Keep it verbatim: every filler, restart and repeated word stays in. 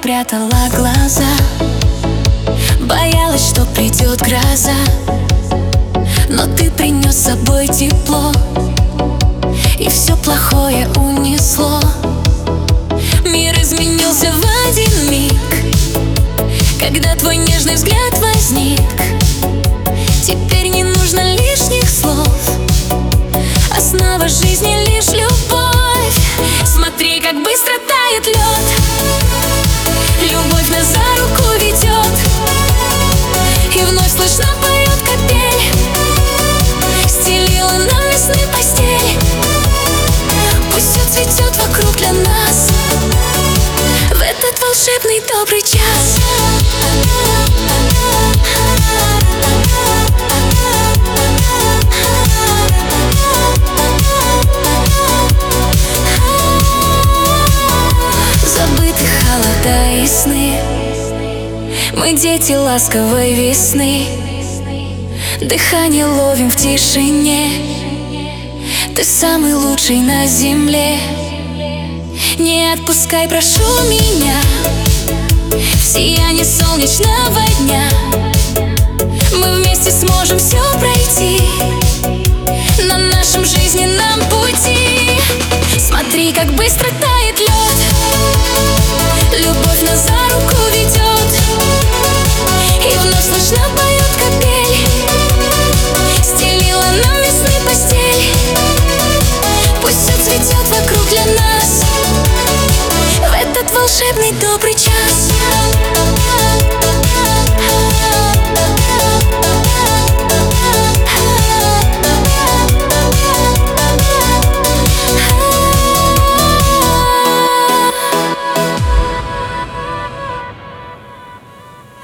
прятала глаза, боялась, что придет гроза. Но ты принес с собой тепло, и все плохое унесло. Мир изменился в один миг, когда твой нежный взгляд возник. Теперь не нужно лишних слов, основа жизни лишь любовь. Смотри, как быстро тает лед, любовь нас за руку ведет, и вновь слышно поет капель, стелила нам весны постель. Пусть все цветет вокруг для нас в этот волшебный добрый час. Забыты холода и сны, мы дети ласковой весны. Дыхание ловим в тишине, ты самый лучший на земле. Не отпускай, прошу меня, в сиянии солнечного дня. Мы вместе сможем все пройти на нашем жизненном пути. Смотри, как быстро тает лед, любовь нас за руку ведет,